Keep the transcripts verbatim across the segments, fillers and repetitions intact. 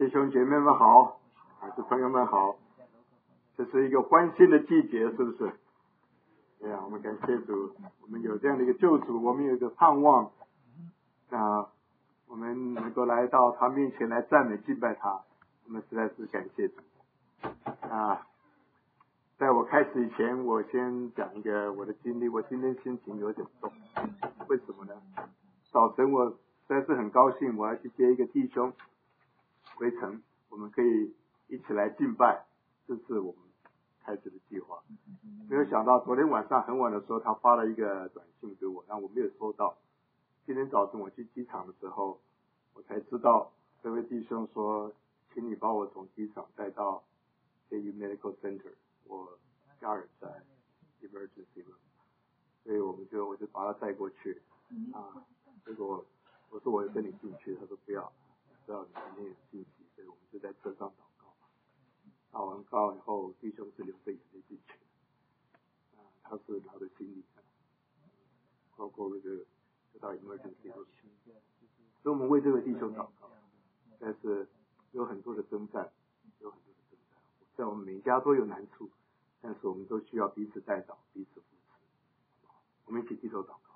弟兄姐妹们好，还是朋友们好，这是一个欢欣的季节，是不是？对啊，我们感谢主，我们有这样的一个救主，我们有一个盼望，那我们能够来到他面前来赞美敬拜他，我们实在是感谢主。啊，在我开始以前，我先讲一个我的经历，我今天心情有点动，为什么呢？早晨我实在是很高兴，我要去接一个弟兄回城，我们可以一起来敬拜，这是我们开始的计划。没有想到昨天晚上很晚的时候，他发了一个短信给我，但我没有收到。今天早晨我去机场的时候，我才知道这位弟兄说，请你把我从机场带到 A U Medical Center， 我家人在 emergency room， 所以我们就我就把他带过去啊。结果我说我要跟你进去，他说不要，知道你今天有信息，所以我们就在车上祷告。祷完告以后，弟兄是流着眼泪进去，啊，他是拿着行李，包括那个就到 emergency room， 所以我们为这位弟兄祷告。但是有很多的征战，有很多的征战，在我们每家都有难处，但是我们都需要彼此代祷，彼此扶持。我们一起低头祷告。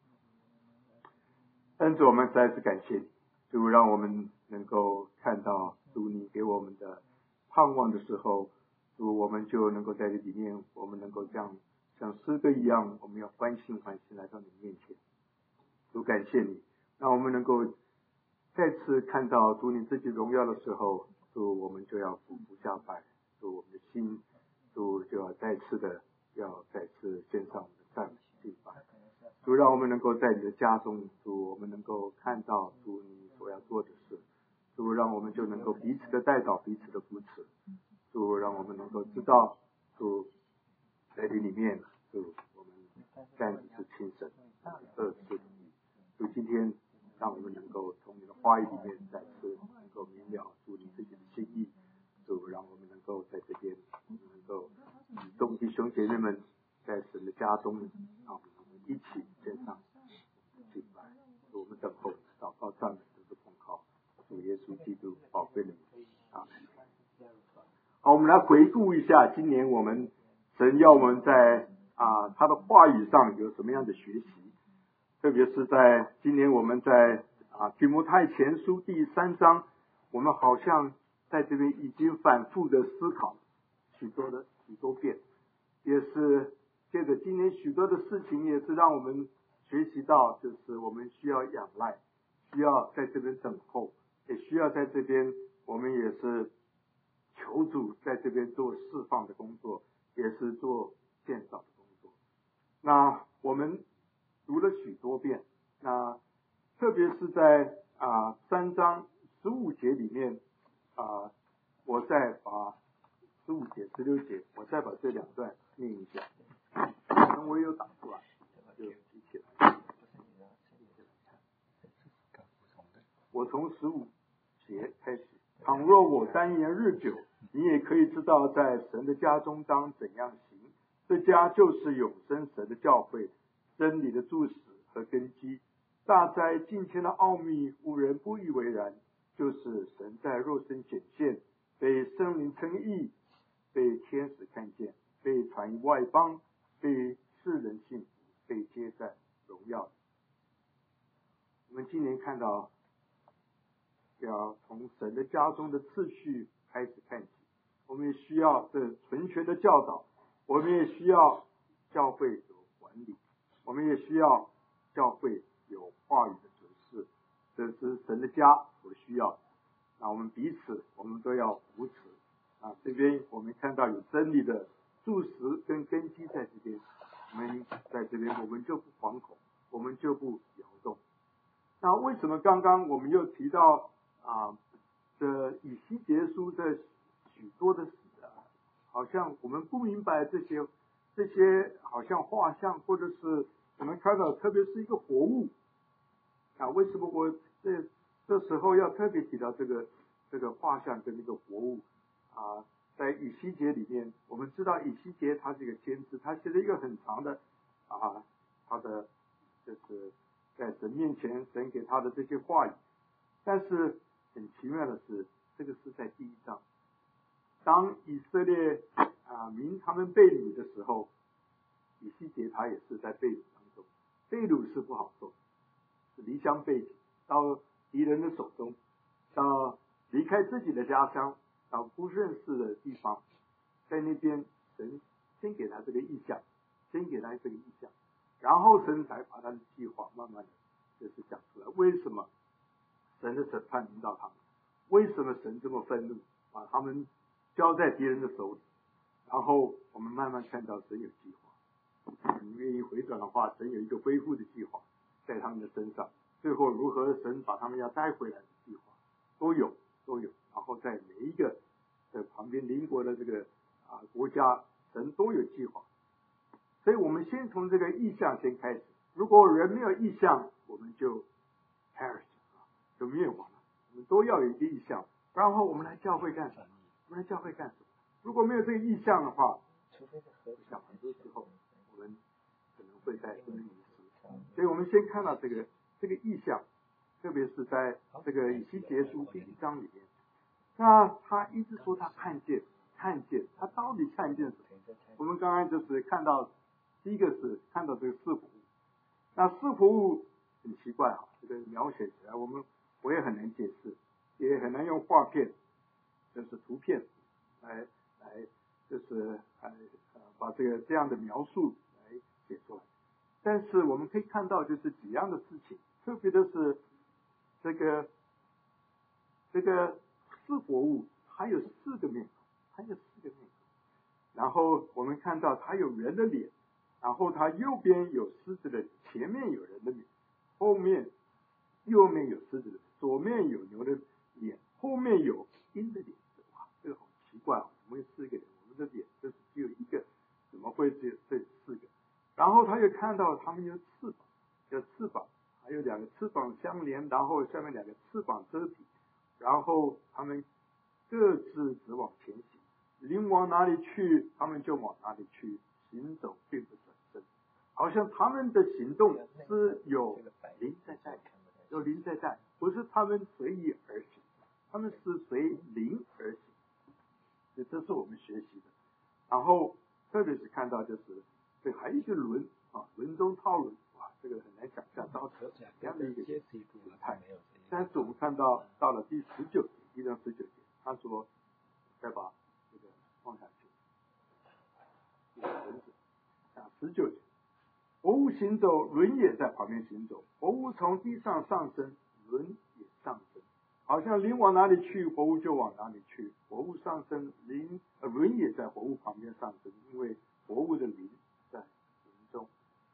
恩主，我们实在是感谢你，主让我们能够看到主你给我们的盼望的时候，主我们就能够在这里面，我们能够像像诗歌一样，我们要欢欣欢喜来到你面前。主感谢你，让我们能够再次看到主你自己荣耀的时候，主我们就要俯伏下拜，主我们的心，主就要再次的要再次献上我们的赞美敬拜。主让我们能够在你的家中，主我们能够看到主你所要做的事，主让我们就能够彼此的代祷，彼此的扶持，主让我们能够知道主在这里面，主我们站的是亲神，二是主今天让我们能够从你的话语里面再次能够明了主你自己的心意，主让我们能够在这边能够与众弟兄姐妹们在神的家中，让我们一起献上敬拜。主我们等候祷告赞美都是奉靠主耶稣基督宝贵的名。阿们。好，我们来回顾一下今年我们神要我们在啊他的话语上有什么样的学习，特别是在今年我们在啊提摩太前书第三章，我们好像在这边已经反复的思考许多的许多遍，也是借着今年许多的事情，也是让我们学习到，就是我们需要仰赖，需要在这边等候，也需要在这边我们也是求主在这边做释放的工作，也是做建造的工作。那我们读了许多遍，那特别是在啊三章十五节里面啊，我再把十五节、十六节，我再把这两段念一下。我也有打出来，就一起来。我从十五节开始。倘若我单言日久，你也可以知道在神的家中当怎样行。这家就是永生神的教会，真理的柱石和根基。大哉敬虔的奥秘，无人不以为然，就是神在肉身显现，被圣灵称义，被天使看见，被传于外邦，被世人信服，被接在荣耀。我们今年看到要从神的家中的次序开始看起，我们也需要这纯全的教导，我们也需要教会有管理，我们也需要教会有话语的指示，这是神的家所需要的。那我们彼此我们都要扶持啊，这边我们看到有真理的柱石跟根基在这边，我们在这边我们就不惶恐，我们就不摇动。那为什么刚刚我们又提到啊，这以西结书的许多的啊，好像我们不明白这些这些好像画像，或者是我们看到特别是一个活物啊，为什么我这这时候要特别提到这个这个画像跟这个活物啊？在以西结里面，我们知道以西结他是一个先知，他写了一个很长的啊，他的就是在神面前神给他的这些话语，但是很奇妙的是， 这个是在第一章。当以色列啊民他们被掳的时候，以西结他也是在被掳当中。被掳是不好受，是离乡背井，到敌人的手中，到离开自己的家乡，到不认识的地方，在那边神先给他这个意象，先给他这个意象，然后神才把他的计划慢慢的就是讲出来。为什么神的审判临到他们？为什么神这么愤怒，把他们交在敌人的手里？然后我们慢慢看到神有计划，你愿意回转的话，神有一个恢复的计划在他们的身上。最后如何神把他们要带回来的计划都有都有。然后在每一个在旁边邻国的这个啊国家，神都有计划。所以我们先从这个意象先开始。如果人没有意象，我们就 perish 就灭亡了。我们都要有一个意象，然后我们来教会干什么？我们来教会干什么？如果没有这个意象的话，像很多时候我们可能会在分迷失。所以我们先看到这个这个意象，特别是在这个以西结书第一章里面，那他一直说他看见看见，他到底看见什么？我们刚刚就是看到第一个是看到这个四活物，那四活物很奇怪哈，这个描写起来我们我也很难解释，也很难用画片，就是图片来来就是呃把这个这样的描述来写出来。但是我们可以看到就是几样的事情，特别的是这个这个四活物它有四个面孔，它有四个面孔。然后我们看到它有人的脸，然后它右边有狮子的脸，前面有人的脸，后面右面有狮子的脸，左面有牛的脸，后面有鹰的脸。哇，这个好奇怪啊！怎么会四个脸？我们的脸就是只有一个，怎么会只有这四个？然后他又看到他们有翅膀，有翅膀，还有两个翅膀相连，然后下面两个翅膀遮体，然后他们各自只往前行，灵往哪里去，他们就往哪里去，行走并不转身，好像他们的行动是有灵在带，有灵在带，不是他们随意而行，他们是随灵而行，这是我们学习的。然后特别是看到就是对，还有一个轮啊，轮中套轮，哇，这个很难想象到这样的一个形态。但是我们看到到了第十九节，一章十九节，他说再把这个放下去，轮子啊，十九节，活物行走，轮也在旁边行走，活物从地上上升，轮也上升，好像灵往哪里去，活物就往哪里去，活物上升，灵呃轮也在活物旁边上升，因为活物的灵在轮中。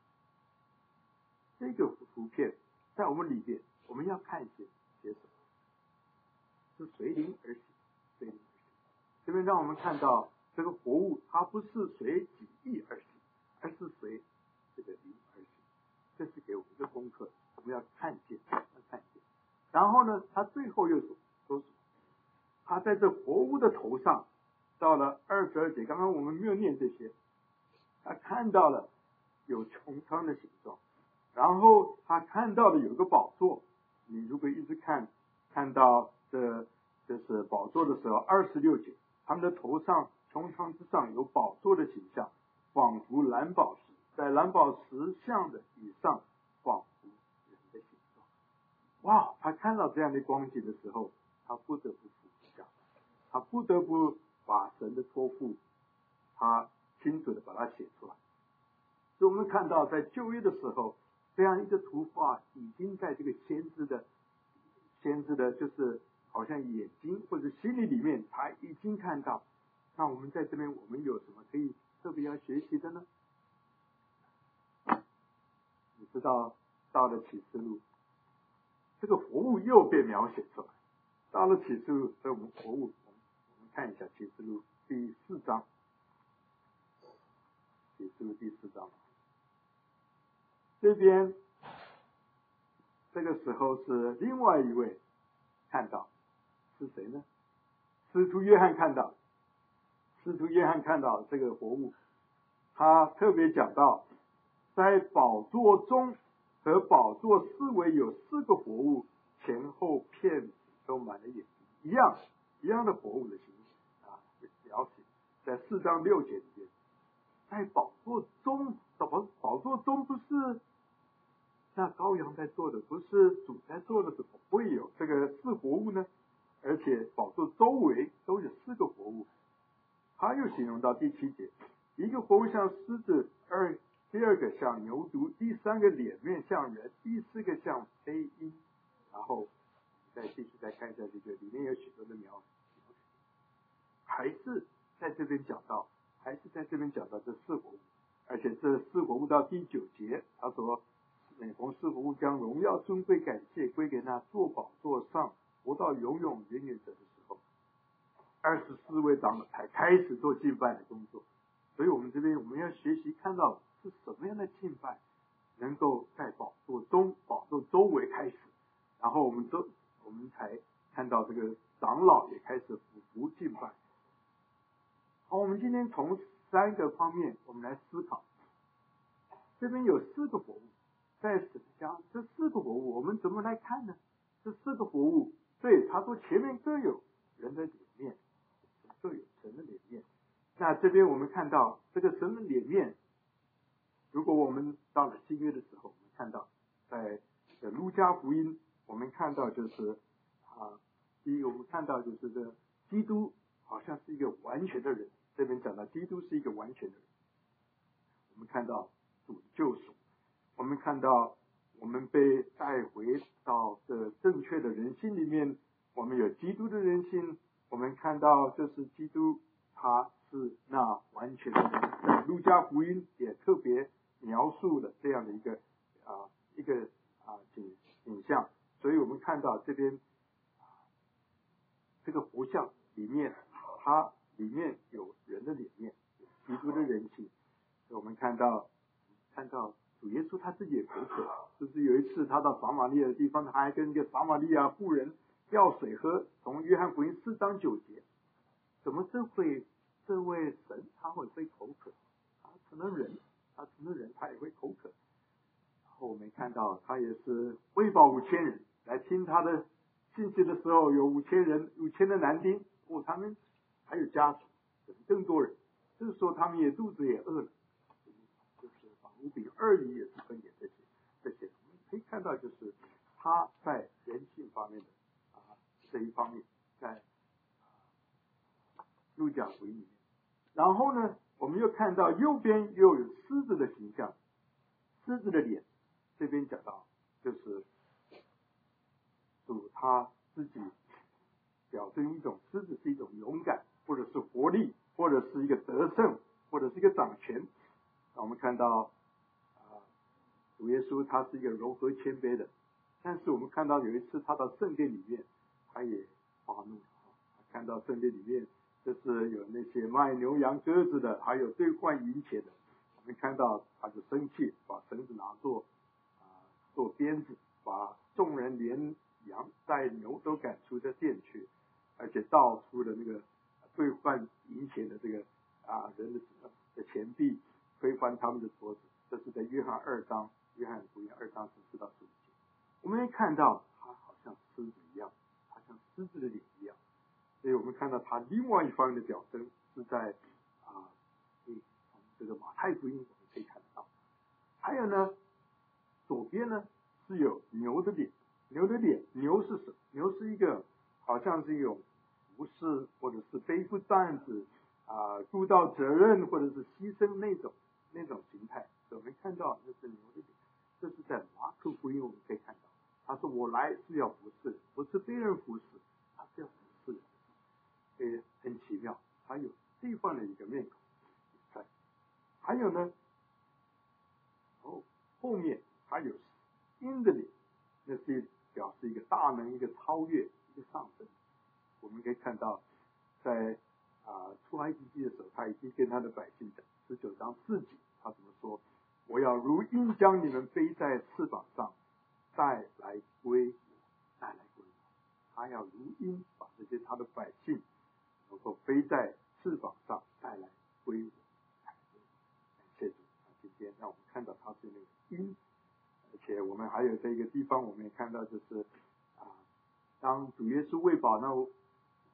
这个图片在我们里边，我们要看见些什么？是随灵而行，随灵而行。这边让我们看到这个活物，它不是随己意而行，而是随这个灵而行。这是给我们的功课，我们要看见，要看见。然后呢，他最后又说说什么？他在这活物的头上，到了二十二节，刚刚我们没有念这些，他看到了有穹苍的形状，然后他看到的有个宝座。你如果一直看，看到这就是宝座的时候，二十六节，他们的头上穹苍之上有宝座的形象，仿佛蓝宝石，在蓝宝石像的以上，仿佛人的形状。哇！他看到这样的光景的时候，他不得不服下，他不得不把神的托付，他清楚的把它写出来。所以我们看到在旧约的时候，这样一个图画已经在这个先知的先知的就是好像眼睛或者心里里面他已经看到。那我们在这边我们有什么可以特别要学习的呢？你知道到了启示录，这个活物又被描写出来。到了启示录，这我们活物，我们看一下启示录第四章，启示录第四章，这边这个时候是另外一位看到，是谁呢？使徒约翰看到，使徒约翰看到这个活物，他特别讲到，在宝座中和宝座四围有四个活物，前后片都满了眼睛，一样一样的活物的形啊描写，在四章六节里面，在宝座中，宝宝座中不是那羔羊在做的，不是主在做的，怎么会有这个四活物呢？而且宝座周围都有四个活物。他又形容到第七节，一个活物像狮子，二第二个像牛犊，第三个脸面像人，第四个像飞鹰。然后再继续再看一下这个里面有许多的描述，还是在这边讲到，还是在这边讲到这四活物，而且这四活物到第九节，他说每逢四活物将荣耀尊贵感谢归给那坐宝座上活到永永远远者的时候，二十四位长老才开始做敬拜的工作。所以我们这边我们要学习看到是什么样的敬拜能够在宝座中宝座周围开始，然后我们都我们才看到这个长老也开始俯伏敬拜。好，我们今天从三个方面我们来思考。这边有四个活物，在神家这四个活物我们怎么来看呢？这四个活物，对，他说前面各有人的脸面，各有神的脸面。那这边我们看到这个神的脸面，如果我们到了新约的时候，我们看到在路加福音，我们看到就是啊，第一个我们看到就是这基督好像是一个完全的人，这边讲到基督是一个完全的人。我们看到主救赎，我们看到我们被带回到这正确的人性里面，我们有基督的人性，我们看到就是基督他是那完全的人，在路加福音也特别描述了这样的一个啊一个啊景景象，所以我们看到这边这个佛像里面，它里面有人的脸面，有基督的人性。所以我们看到看到主耶稣他自己也口渴，就是有一次他到撒玛利亚的地方，他还跟一个撒玛利亚妇人要水喝，从约翰福音四章九节，怎么这会这位神他会会口渴？他成了人，他成了人，他也会口渴。然后我们看到他也是喂饱五千人，来听他的信息的时候，有五千人，五千的男丁，哦，他们还有家属，更多人。这个时候他们也肚子也饿了，就是把五饼二鱼也是分给这些这些。我们可以看到，就是他在人性方面的啊这一方面，在路加福音里面。然后呢，我们又看到右边又有狮子的形象，狮子的脸，这边讲到就是主他自己表现一种狮子是一种勇敢，或者是活力，或者是一个得胜，或者是一个掌权。我们看到啊，主耶稣他是一个柔和谦卑的，但是我们看到有一次他到圣殿里面，他也发怒，看到圣殿里面就是有那些卖牛羊鸽子的，还有兑换银钱的，我们看到他就生气，把绳子拿做啊做鞭子，把众人连羊带牛都赶出这殿去，而且倒出了那个兑换银钱的这个啊人的的钱币，推翻他们的桌子。这是在约翰二章，约翰福音二章十四到十五节。我们会看到他好像狮子一样，好像狮子的脸一样。所以我们看到他另外一方面的表征是在啊，从这个马太福音我们可以看得到。还有呢，左边呢是有牛的脸，牛的脸，牛是什么？牛是一个好像是一种服侍，或者是背负担子啊，顾到责任，或者是牺牲那种那种形态。所以我们看到这是牛的脸，这是在马可福音我们可以看到，他说我来是要服侍，不是被人服侍，他是要服侍人。也很奇妙，还有这方的一个面孔。还有呢，哦，后面还有鹰的脸，那是表示一个大能，一个超越，一个上升。我们可以看到，在啊出埃及记的时候，他已经跟他的百姓讲，十九章四节，他怎么说？我要如鹰将你们飞在翅膀上，带来归我，带来归我。他要如鹰把这些他的百姓能够飞在翅膀上带来归我。感谢主，今天让我们看到他是那个鹰，而且我们还有这个地方，我们也看到就是啊，当主耶稣喂饱那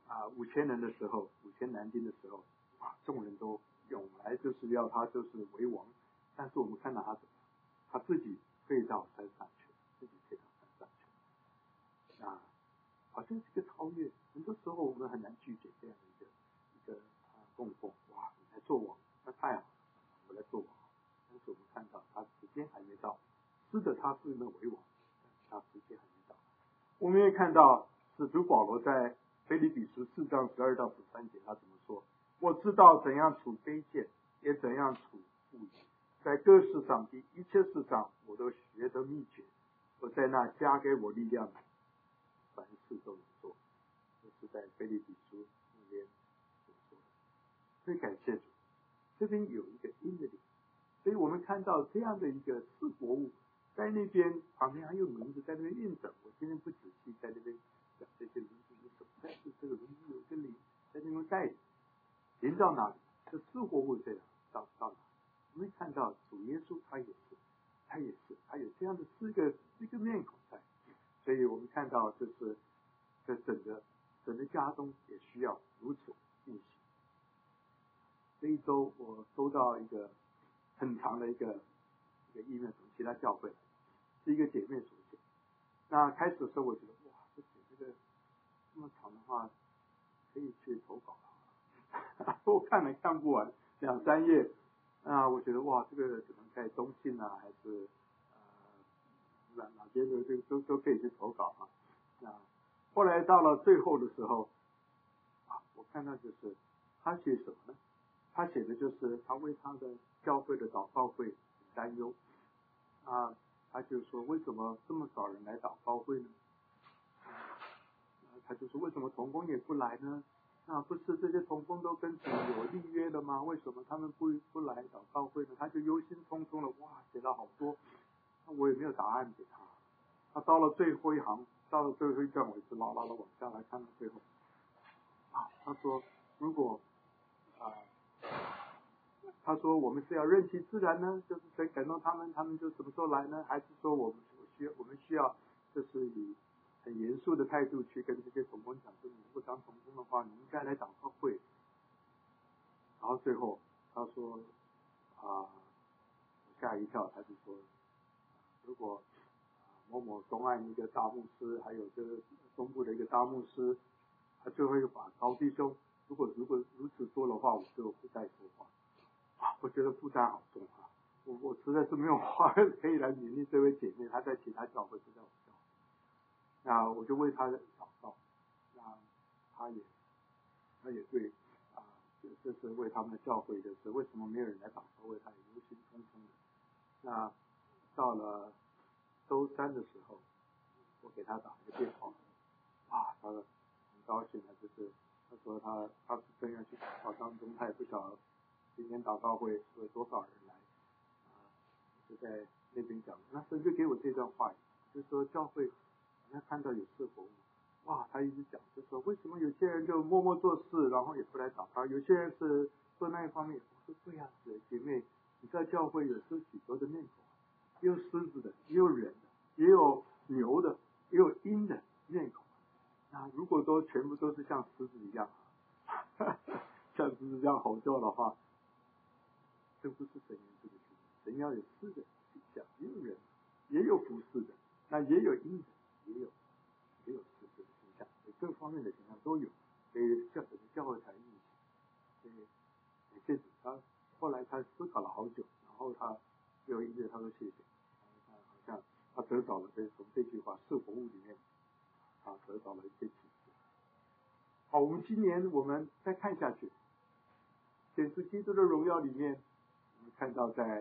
啊五千人的时候，五千男丁的时候，啊众人都涌来，就是要他就是为王。但是我们看到他怎么，他自己退到山上去，自己退到山上去。啊，好像这个超越，很多时候我们很难拒绝这样的一个一个啊供奉。哇，你来做王，那太好了，我来做王。但是我们看到他时间还没到，是的，他是那为王，但是他时间还没到。我们也看到使徒保罗在腓立比书四章十二到十三节，他怎么说？我知道怎样处卑贱，也怎样处富裕，在各事上的一切事上，我都学得秘诀。我在那加给我力量的，凡事都能做。这是在腓立比书里面所说的。所以感谢主，这边有一个因的理，所以我们看到这样的一个四活物，在那边旁边还有轮子在那边运转。我今天不仔细在那边讲这些轮子是什么，但是这个轮子有个灵在那边带临到哪里，这四活物这样到到哪里，我们看到主耶稣他也是，他也是，他有这样的四个四个面孔在，所以我们看到就是在整个整个家中也需要如此运行。这一周我收到一个很长的一个一个 email 从其他教会来，是一个姐妹所写。那开始的时候我觉得哇，这写这个这么长的话，可以去投稿了。我看了看不完，两三页。啊，我觉得哇，这个可能在中信啊，还是呃哪哪边的这个都都可以去投稿啊。啊，后来到了最后的时候，啊，我看到就是他写什么呢？他写的就是他为他的教会的祷告会很担忧啊，他就说为什么这么少人来祷告会呢？啊，他就说为什么同工也不来呢？那不是这些同工都跟主有立约的吗？为什么他们不不来祷告会呢？他就忧心忡忡的，哇，写了好多，那我也没有答案给他。他到了最后一行，到了最后一段，我一直牢牢的往下来看到最后。啊，他说如果啊。他说我们是要任其自然呢，就是谁感动他们，他们就什么时候来呢？还是说我们需要我们需要就是以很严肃的态度去跟这些同工讲，说你如果当同工的话，你应该来祷告会。然后最后他说啊，吓一跳，他就说，如果某某东岸一个大牧师，还有这个东部的一个大牧师，他最后又把高弟兄，如果如果如此说的话，我就不再说话。啊，我觉得负担好重啊！我我实在是没有话可以来勉励这位姐妹，她在其他教会，不在我教会。那我就为她祷告，那她也她也对啊，这是为他们的教会，就是为什么没有人来祷告，为她也忧心忡忡的。那到了周三的时候，我给她打一个电话，啊，她很高兴的，就是她说她她是正要去祷告当中，她也不晓得今天祷告会有多少人来，啊，就在那边讲。那神就给我这段话语，就是说教会好像看到有四活物，哇，他一直讲，就说为什么有些人就默默做事，然后也不来祷告，有些人是做那一方面。我说这样子，姐妹，你在教会有时候许多的面孔，也有狮子的，也有人的，也有牛的，也有鹰的面孔。那如果说全部都是像狮子一样，像狮子这样吼叫的话，这不是神言这个事。神要有四个形象，也有人，也有服侍的，那也有鹰的，也有也有狮子的形象，各方面的形象都有，所以教整个教会才运行。所以感谢主，他后来他思考了好久，然后他最后一句他说谢谢，他好像他得到了这从这句话四活物里面，他得到了一些启示。好，我们今年我们再看下去，显示基督的荣耀里面，我们看到在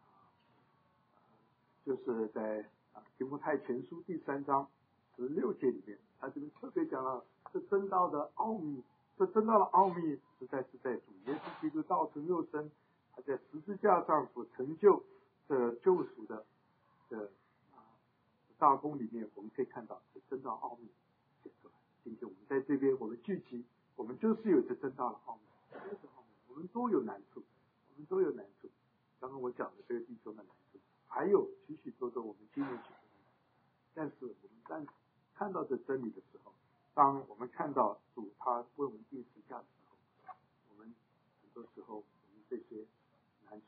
就是在啊提摩太前书第三章十六节里面，他这边特别讲了这真道的奥秘，这真道的奥秘实在是在主耶稣基督道成肉身，他在十字架上所成就的救赎的的啊大功里面，我们可以看到这真道奥秘显出来。今天我们在这边我们聚集，我们就是有这真道的奥秘，这是奥秘，我们都有难处，我们都有难处。刚刚我讲的这个弟兄的难处，还有许许多多我们今年许多的难处，但是我们当看到这真理的时候，当我们看到主他为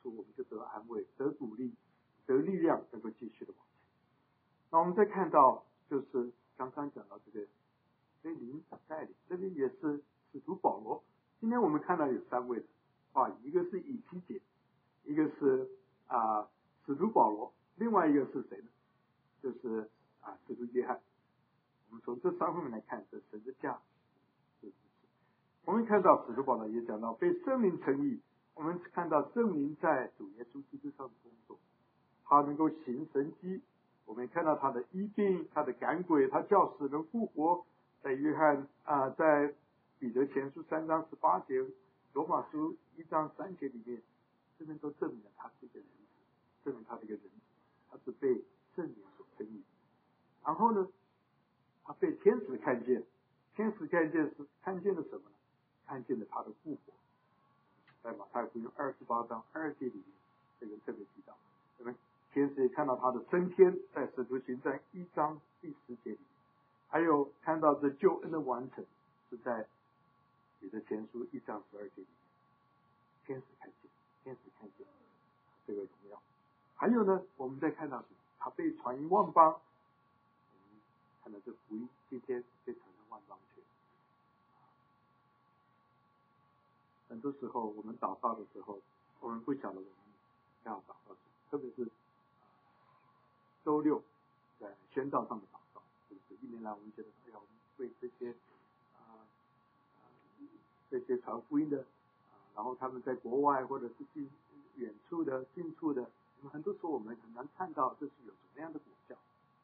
处，我们就得安慰、得鼓励、得力量，能够继续的往前。那我们再看到，就是刚刚讲到这个被领导带领，这边也是使徒保罗。今天我们看到有三位的话，一个是以西结，一个是啊、呃、使徒保罗，另外一个是谁呢？就是啊使徒约翰。我们从这三方面来看，这神的家。我们看到使徒保罗也讲到被圣灵称义，我们看到圣灵在主耶稣基督上的工作，他能够行神迹，我们看到他的医病，他的赶鬼，他叫死人复活，在约翰啊、呃，在彼得前书三章十八节，罗马书一章三节里面，这边都证明了他是一个人子，证明他是一个人子，他是被圣灵所称义。然后呢，他被天使看见，天使看见是看见了什么呢？看见了他的复活。在马太福音二十八章二节里面，这个特别提到，我们天使也看到他的升天，在使徒行传一章第十节里面，还有看到这救恩的完成，是在彼得前书一章十二节里面，天使看见，天使看见这个荣耀。还有呢，我们再看到什么？他被传于万邦，我们看到这福音今天被传到万邦去。很多时候我们祷告的时候，我们不晓得我们要祷告什么，特别是周六在宣道上的祷告，是不是？一年来我们觉得，哎呀，我们为这些啊、呃、这些传福音的啊、呃，然后他们在国外或者是近远处的、近处的，我们很多时候我们很难看到这是有什么样的果效。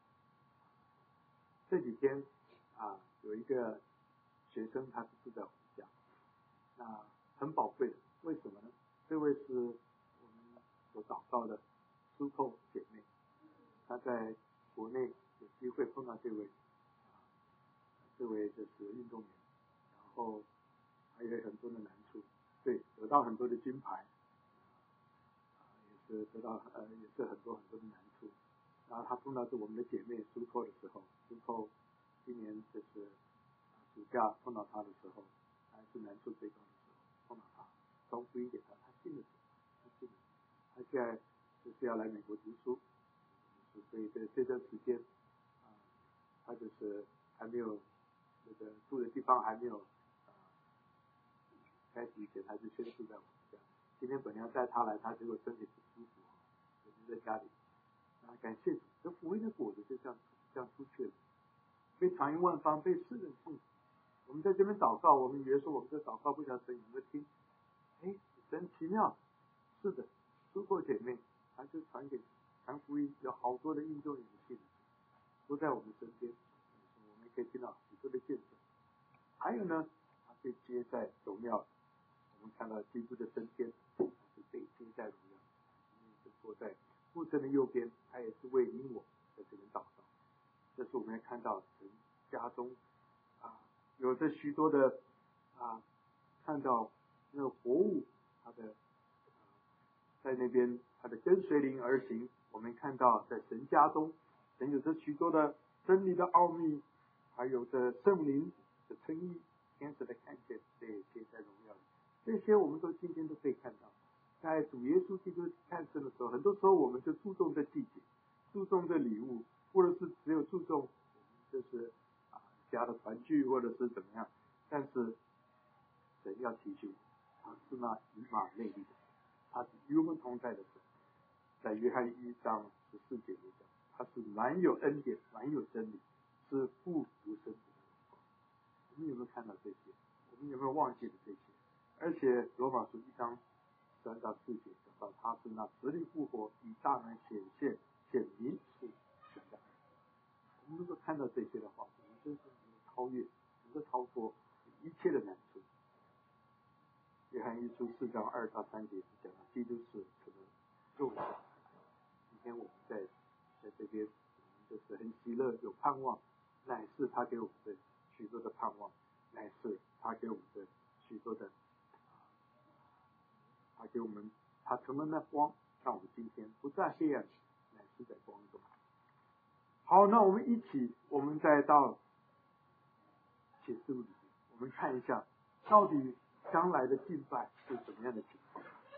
这几天啊，有一个学生他是住在我们家，那很宝贵的，为什么呢？这位是我们所祷告的苏扣姐妹，她在国内有机会碰到这位啊，这位就是运动员，然后还有很多的难处，对，得到很多的金牌，啊，也是得到呃也是很多很多的难处。然后她碰到是我们的姐妹苏扣的时候，苏扣今年就是暑假碰到她的时候，还是难处最高的时候。碰到他，传福音给他，他信了，他信了。他现在就是要来美国读书，所以这这段时间啊、呃，他就是还没有那个住的地方还没有啊、呃、开始以前，他就先住在我们家。今天本来要带他来，他结果身体不舒服，我就在家里。啊，感谢主，这福音的果子就这样这样出去了，被传于万方，被世人信。我们在这边祷告，我们以为说我们这祷告不晓得神有没有听，哎，神奇妙，是的，苏扣姐妹，她就传给传福音，有好多的印度人信，都在我们身边，我们可以听到许多的见证。还有呢，她被接在荣耀，我们看到基督的升天，她是被接在荣耀，就坐在父神的右边，他也是为你我在这边祷告。这是我们看到神家中啊。有着许多的啊，看到那个活物，他的、啊、在那边他的跟随灵而行。我们看到在神家中，神有着许多的真理的奥秘，还有着圣灵的称义，天使的看见，这一切在荣耀里，这些我们都今天都可以看到。在主耶稣基督诞生的时候，很多时候我们就注重这季节，注重这礼物，或者是只有注重就是家的团聚或者是怎么样，但是神要提醒他是那以马内利的，他是与我们同在的神。在约翰一章十四节里讲，他是满有恩典，满有真理，是父独生子的荣光。我们有没有看到这些？我们有没有忘记了这些？而且罗马书一章三到四节讲到，他是那实力复活，以大能显现显明是神的。我们如果看到这些的话，我们真是超越，能够超脱一切的难处。约翰一书四章二到三节讲到，基督是什么救赎。今天我们在在这边，我们就是很喜乐，有盼望，乃是他给我们的许多的盼望，乃是他给我们的许多的，他给我们，他成了那光，让我们今天不在黑暗，乃是在光中。好，那我们一起，我们再到启示录里面，我们看一下，到底将来的敬拜是什么样的情况。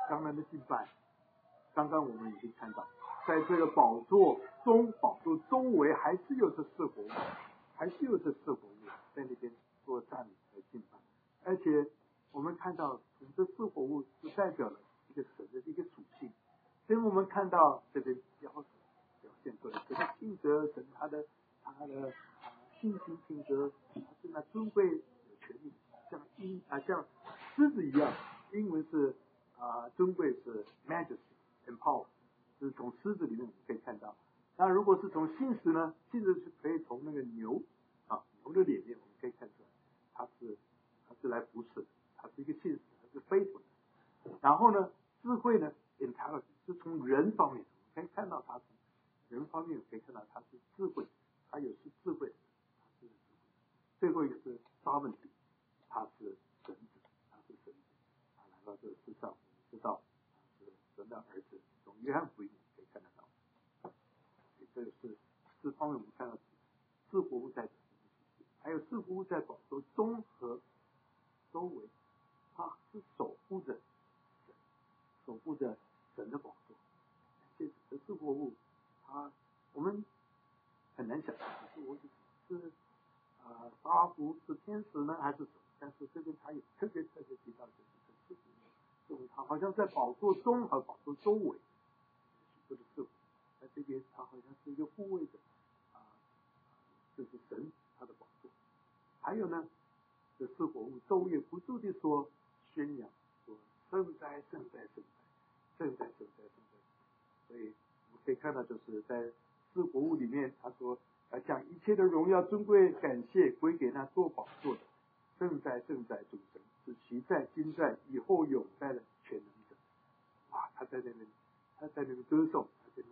当然的敬拜，刚刚我们已经看到，在这个宝座中，宝座周围还是有这四活物，还是有这四活物在那边做赞美和敬拜，而且我们看到从这四活物是代表了一个神的一个属性，所以我们看到这个标准表现出来，神的性格，神他的他的啊性情品格，他是那尊贵有权利，像鹰啊像狮子一样，英文是啊尊贵是 majesty and power， 是从狮子里面我们可以看到。那如果是从信实呢，信实是可以从那个牛啊牛的脸面我们可以看出来，它是它是来服侍的，它是一个信实，它是非常的。然后呢，智慧呢 intelligence 是从人方面，我们可以看到它从人方面可以看到它是智慧，它也是智慧，它是智慧。最后一个是 sovereignty， 它是神子，它是神子，他来到这个世上，我们知道他是神的儿子，从约翰福音可以看得到。这个是四方面我们看到四活物在这，还有四活物在宝座中和周围，它是守护着神，守护着神的宝座。这这四活物，它我们很难想象，是我是啊撒拉弗是天使呢还是什么？但是这边他有特别特别提到，就是这四活物，它好像在宝座中和宝座周围，这个四活物。在这边，它好像是一个护卫者啊，这是神他的宝座。还有呢，这四活物昼夜不住地说宣扬，说圣哉圣哉圣哉，圣哉圣哉圣哉。所以我们可以看到，就是在四活物里面，他说要将一切的荣耀、尊贵、感谢归给那做宝座的圣哉圣哉主神，是其在、今在、以后永在的全能者。哇，他在那边，他在那边歌颂。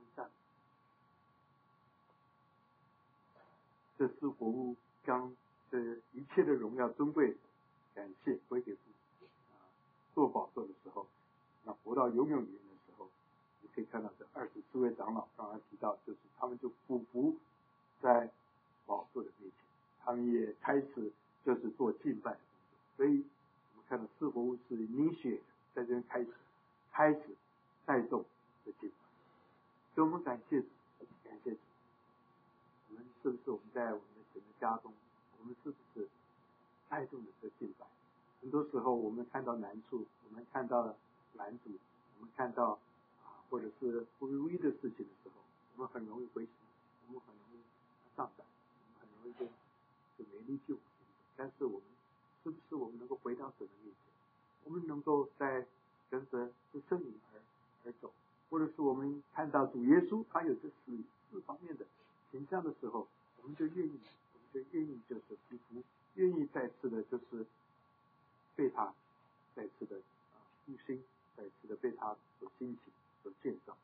这四活物将这一切的荣耀、尊贵、感谢归给父啊，做宝座的时候，那活到永永远远的时候，你可以看到这二十四位长老刚刚提到，就是他们就俯伏在宝座的面前，他们也开始就是做敬拜的工作。所以我们看到四活物是initiate在这边开始开始带动的敬拜。所以我们感谢主，感谢主。我们是不是我们在我们的神的家中，我们是不是带动的这敬拜？很多时候我们看到难处，我们看到拦阻，我们看到啊，或者是不如意的事情的时候，我们很容易灰心，我们很容易上当，我们很容易就就没力救。但是我们是不是我们能够回到神的面前？我们能够在跟着这圣灵而而走，或者是我们看到主耶稣他有这四四方面的形象的时候，我们就愿意，我们就愿意就是服服，愿意再次的就是被他再次的啊复兴，再次的被他所兴起、所建造。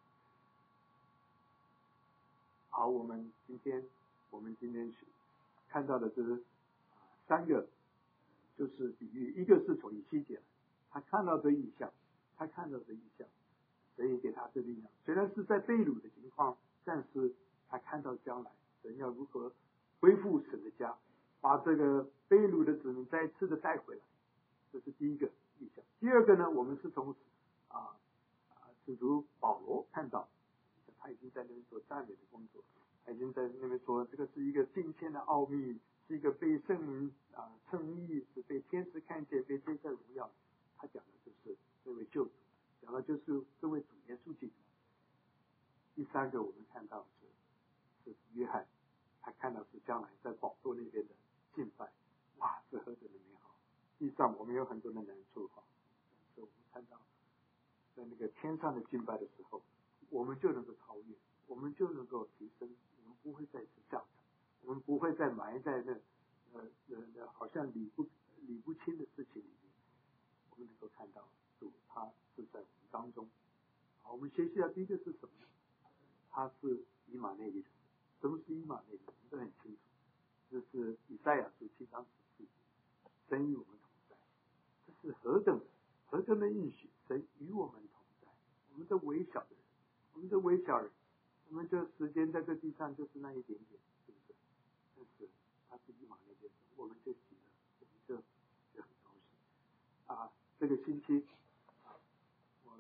好，我们今天我们今天看到的就是啊三个，就是比喻，一个是从以西结，他看到这异象，他看到这异象，所以给他这力量。虽然是在被掳的情况，但是他看到将来神要如何恢复神的家，把这个被掳的子民再次的带回来，这是第一个意象。第二个呢，我们是从啊啊使徒保罗看到，他已经在那边做赞美的工作，他已经在那边说这个是一个敬虔的奥秘，是一个被圣灵啊称义，是被天使看见，被天上荣耀。他讲的就是这位救主，讲的就是这位主耶稣基督。第三个我们看到是是约翰，他看到是将来在宝座那边的敬拜，哇，是何等的美好！地上我们有很多的难处哈，但是我们看到在那个天上的敬拜的时候，我们就能够超越，我们就能够提升，我们不会再次下场，我们不会再埋在那呃呃好像理不理不清的事情里面，我们能够看到主他是在我们当中。好，我们学习的第一个是什么呢？他是以马内利人。什么是以马内利？我们都很清楚，这是以赛亚书七章十四节，神与我们同在。这是何等何等的应许，神与我们同在。我们这微小的人，我们这微小人，我们这时间在这地上就是那一点点，是不是？但是他是以马内利人，我们就喜乐，我们就就很高兴。啊，这个星期啊，我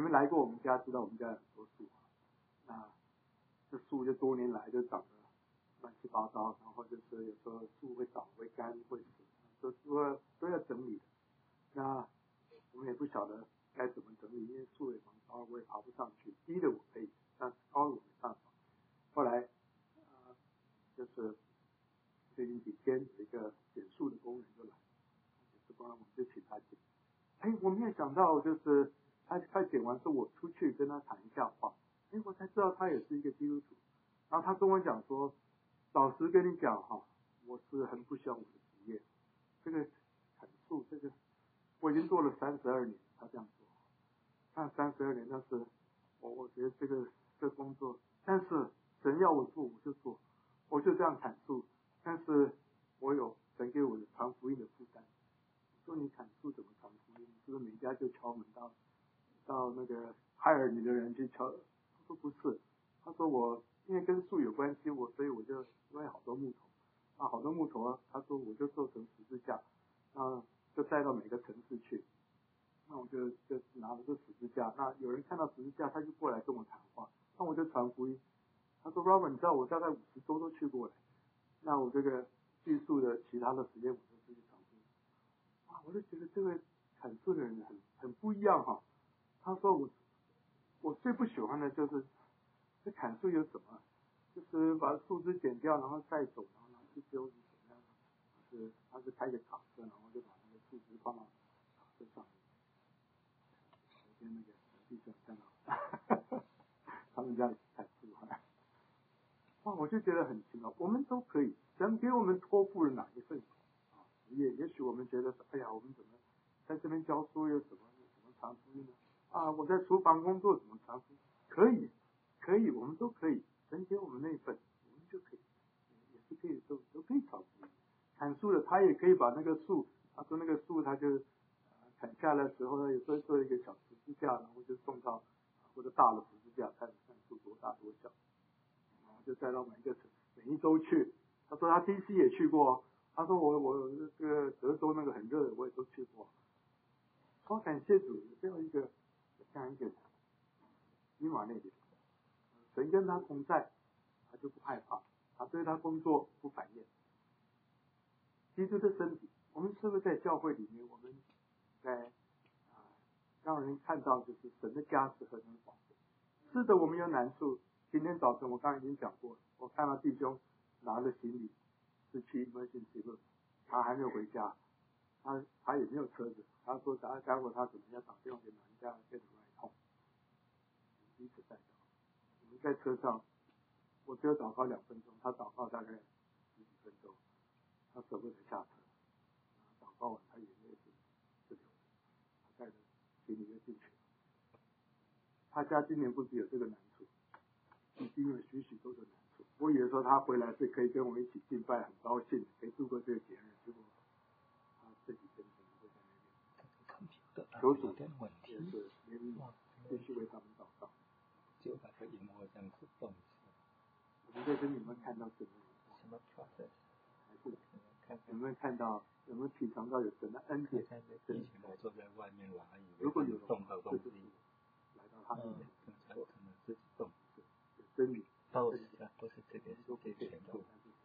们来过我们家，知道我们家有很多树，那这树就多年来就长得乱七八糟，然后就是有时候树会倒、会干、会死，都都要都要整理的。那我们也不晓得该怎么整理，因为树也蛮高，我也爬不上去，低的我可以，但高的我没办法。后来呃就是最近几天有一个剪树的工人就来，剪树工人我们就请他剪。哎，我没有想到就是他他剪完之后，我出去跟他谈一下话，哎，我才知道他也是一个基督徒。然后他跟我讲说，老实跟你讲哈，我是很不喜欢我的职业，这个砍树这个我已经做了三十二年，他这样说，那三十二年，但是我我觉得这个这个工作，但是神要我做我就做，我就这样砍树，但是我有神给我的传福音的负担。说你砍树怎么传福音？是不是每家就敲门到到那个海尔你的人去敲？他说不是，他说我因为跟树有关系，我所以我就因为好多木头，啊好多木头啊，他说我就做成十字架，啊就带到每个城市去，那我就就拿了这十字架，那有人看到十字架，他就过来跟我谈话，那我就传福音。他说 Robert 你知道我大概五十州都去过了，那我这个叙述的其他的时间我都是去传福音。啊，我就觉得这个砍树的人很很不一样哈。他说我我最不喜欢的就是这砍树有什么，就是把树枝剪掉，然后带走，然后拿去丢，是怎么样？是他是开个卡车，然后就把那个树枝放到卡车上面。昨天那个弟兄看到，他们家砍树哈。哇，我就觉得很奇妙，我们都可以，神给我们托付了哪一份？也也许我们觉得说，哎呀，我们怎么在这边教书又怎么怎么传福音呢？啊，我在厨房工作怎么传福音？可以，可以，我们都可以，神给我们那一份，我们就可以，也是可以都都可以传福音。砍树的他也可以把那个树，他说那个树他就、呃、砍下来的时候呢，有时候做一个小十字架，然后就送到或者大的十字架，看看树多大多小，然后就带到每一个城每一州去。他说他 D C 也去过。他说我我这个德州那个很热的我也都去过，超感谢主，这样一个这样一个人，尼玛那边，神跟他同在，他就不害怕，他对他工作不反厌。基督的身体，我们是不是在教会里面，我们在啊、呃、让人看到就是神的家是何等宝贵。是的，我们有难处。今天早晨我刚才已经讲过了，我看到弟兄拿着行李。是去 emergency room， 他还没有回家，他他也没有车子，他说待待会他怎么样打电话给人家给你来痛，彼此带祷。我们在车上，我只有祷告两分钟，他祷告大概十几分钟，他舍不得下车，祷告完他眼泪是是流的，他带着行李就进去了。他家今年不只有这个难处，已经有许许多多难处。我以为说他回来是可以跟我一起敬拜，很高兴可以度过这个节日，结果他这几天可能会在那边。求主也是连继续为他们祷告。 就把这荧幕这样子动一次。 我们在这里面看到什么？ 什么 process？ 还是有没有看到？有没有体尝到有神的恩典？ 以前我坐在外面，我还以为如果有动到东西， 来到他面前， 刚才可能自己动， 有真理。 都是啊，都是这个，都给全部，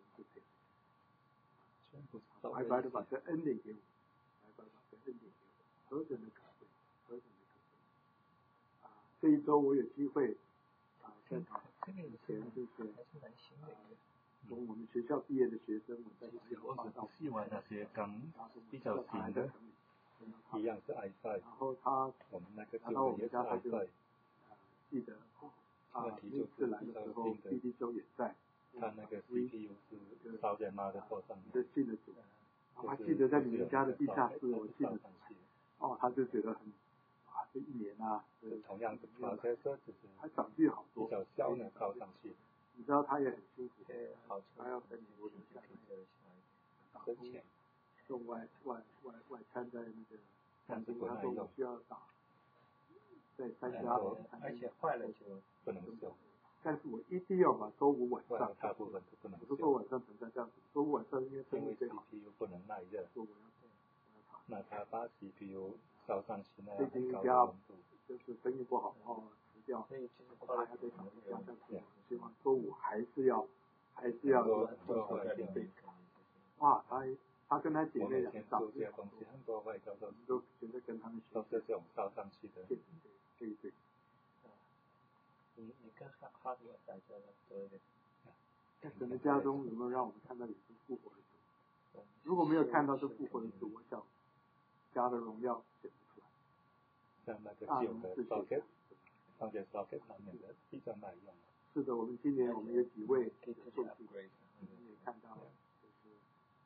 全部。 白白的把这恩典给我，白白把这恩典给我，何等的可贵，何等的可贵！啊，这一周我有机会啊，在以前就是从我们学校毕业的学生，我在我是希望那些刚比较新的，一样是 iPhone， 然后他我们那个拿到我们家他就啊记得啊，那次来的时候 ，P D 周也在。 他那个 C P U 是烧在妈的头上面。 就记得住，我还记得在你们家的地下室，我记得。哦，他就觉得很啊，这一年啊， 同样的 processor 只是他长进好多， 比较小呢高上去。 你知道他也很辛苦， 他要在美国留下来，打工，送外外外外餐在那个餐厅，他说我需要打，在三家而且坏了就不能修。 但是我一定要把周五晚上， 大部分都不能修。 我说晚上存在这样子，周五晚上因为因为 C P U 不能耐热，那他把 C P U 烧上去那很高的温度， 就是生意不好哦辞掉， 所以其实我还要再找一家，但是我希望周五还是要还是要多多外教， 哇，他他跟他姐我妹俩每天做这些东西，很多外教都都觉得跟他们都是这种烧上去的。 对对对对。 你你跟哈哈比大家多一点。 在神的家中有没有让我们看到有这复活的主？如果没有看到这复活的主，我想家的荣耀显不出来。 像那个旧的 socket， 放在 socket 上面的比较耐用。 是的，我们今年我们有几位的送弟，我们也看到就是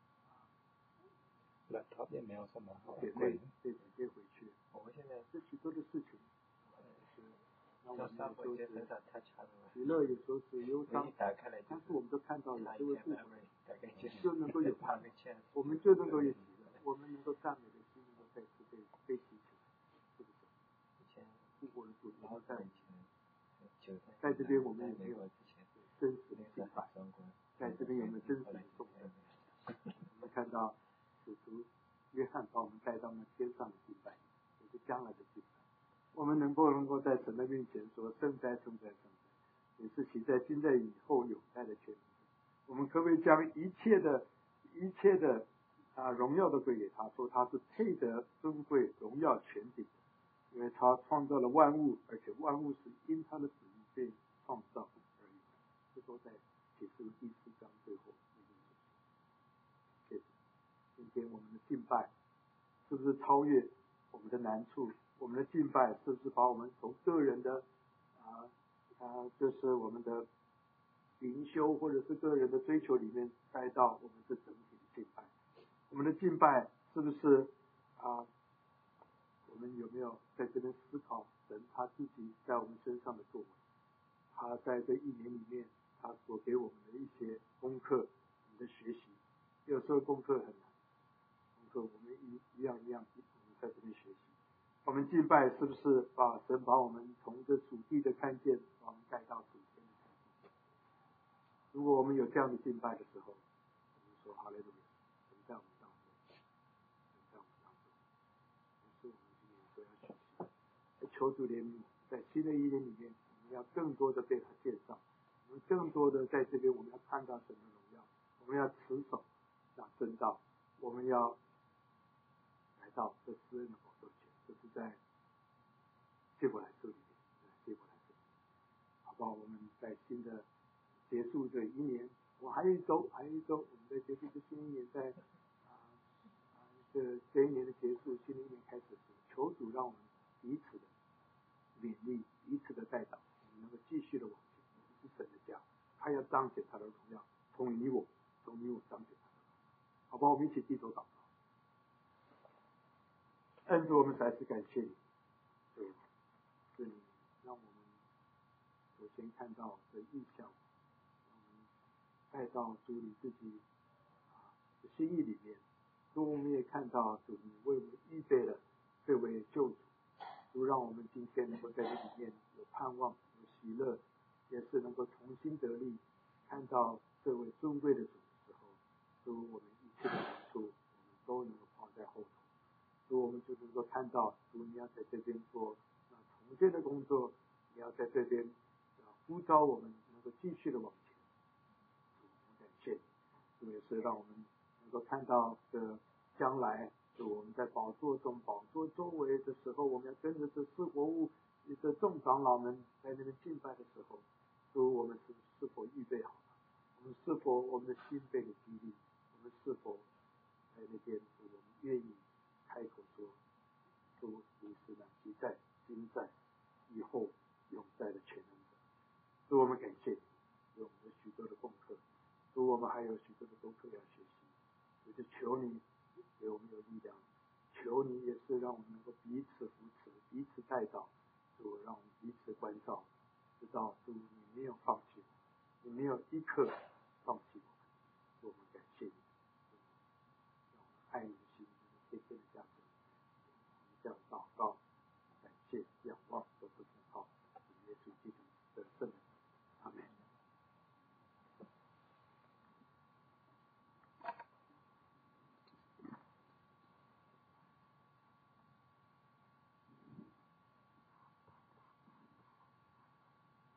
laptop 也没有什么好贵，对对对，回去。 我们现在这许多的事情，是那我们有时候是娱乐，有时候是忧伤，但是我们都看到有这位复活就能够有盼望，我们就能够有喜乐，我们能够赞美的心能够再次被被提起来，是不是？复活的主，然后在在这边我们也没有真实的敬拜，在这边有没有真实的颂赞？我们看到使徒约翰把我们带到那天上的敬拜，也是将来的敬拜。我们能不能够在神的面前说圣哉圣哉圣哉，也是其在今在以后永在的权柄。我们可不可以将一切的一切的啊荣耀都归给他，说他是配得尊贵荣耀权柄的，因为他创造了万物，而且万物是因他的旨意被创造而已。这都在启示录第四章最后那边。今天我们的敬拜是不是超越我们的难处？我们的敬拜是不是把我们从个人的啊啊，就是我们的灵修或者是个人的追求里面带到我们是整体的敬拜？我们的敬拜是不是啊？我们有没有在这边思考神他自己在我们身上的作为？他在这一年里面，他所给我们的一些功课，我们的学习，有时候功课很难，功课我们一一样一样，我们在这边学习。我们敬拜是不是把神把我们从这属地的看见，把我们带到属天的看见？如果我们有这样的敬拜的时候，我们说哈利路亚，神在我们当中，神在我们当中，这是我们今年所要学习的。求主怜悯，在新的一年里面，我们要更多的被他介绍，我们更多的在这边我们要看到神的荣耀，我们要持守那真道，我们要来到这施恩的宝座前，这是在希伯来书里面，希伯来书，好不好？我们在新的结束这一年，我还有一周，还有一周，我们在结束这新一年，在啊啊这这一年的结束，新的一年开始时，求主让我们彼此的勉励，彼此的带导，我们能够继续的往前。我们是神的家，他要彰显他的荣耀，从你我，从你我彰显他的荣耀，好不好？我们一起低头祷告。恩主，我们再次感谢你，对，是你让我们首先看到的意象，让我们带到主你自己啊的心意里面。主，我们也看到主你为我们预备了这位救主，主让我们今天能够在这里面有盼望，有喜乐，也是能够重新得力，看到这位尊贵的主的时候，主我们一切的难处，我们都能够放在后头。主，我们就能够看到，主你要在这边做那重建的工作，你要在这边啊呼召我们能够继续的往前。主，我们感谢你，主也是让我们能够看到的将来，主我们在宝座中、宝座周围的时候，我们要跟着这四活物的众长老们在那边敬拜的时候，主我们是是否预备好了？我们是否我们的心被你激励？我们是否在那边，主我们愿意开口说，主你是那即在、今在、以后永在的全能者。主我们感谢你，有我们的许多的功课，主我们还有许多的功课要学习，也就求你给我们有力量，求你也是让我们能够彼此扶持、彼此带导，让我们彼此关照，知道主你没有放弃，你没有一刻